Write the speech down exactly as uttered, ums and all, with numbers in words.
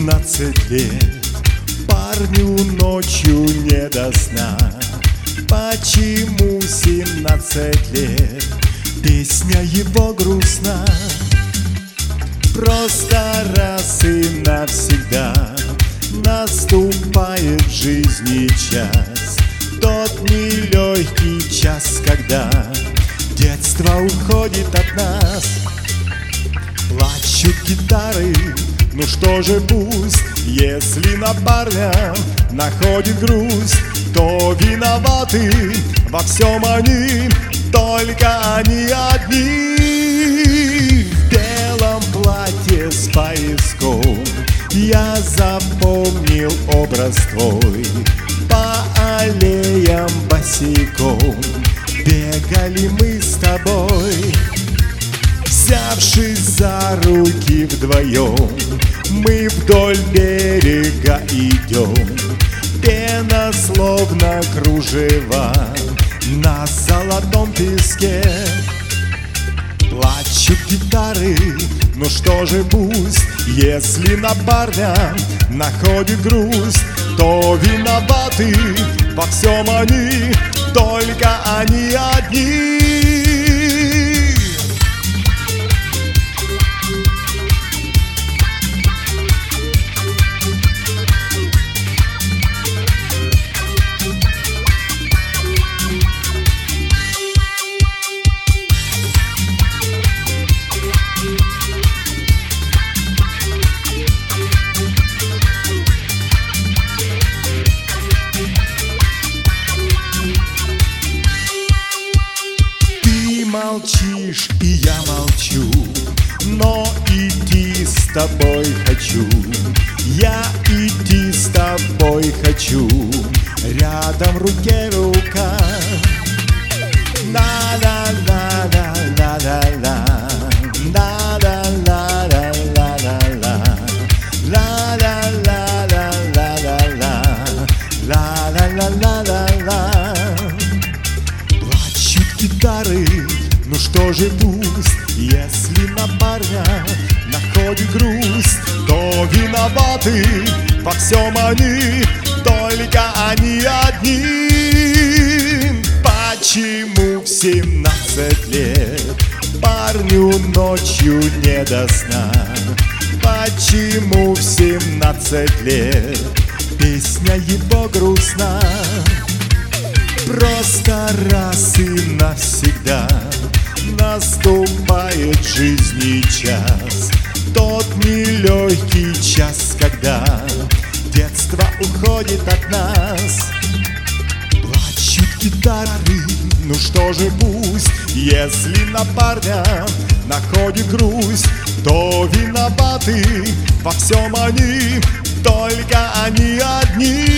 семнадцать лет, парню ночью не до сна. Почему семнадцать лет? Песня его грустна. Просто раз и навсегда наступает в жизни час, тот нелегкий час, когда детство уходит от нас. Плачут гитары, ну что же пусть, если на парня находит грусть, то виноваты во всем они, только они одни. В белом платье с пояском я запомнил образ твой. По аллеям босиком бегали мы с тобой. Взявшись за руки вдвоем, мы вдоль берега идем. Пена словно кружева на золотом песке. Плачут гитары, ну что же пусть, если на парня находит грусть, то виноваты во всем они, только они одни. Молчишь, и я молчу, но идти с тобой хочу. Я идти с тобой хочу, рядом руке рука. La-la-la-la-la-la-la, la-la-la-la-la-la-la, la-la-la-la-la-la-la, la-la-la-la-la-la. Плачут гитары, ну что же пусть, если на парня находит грусть, то виноваты во всем они, только они одни. Почему в семнадцать лет парню ночью не до сна? Почему в семнадцать лет песня его грустна? Просто раз и навсегда наступает в жизни час, тот нелегкий час, когда детство уходит от нас. Плачут гитары, ну что же пусть, если на парня находит грусть, то виноваты во всем они, только они одни.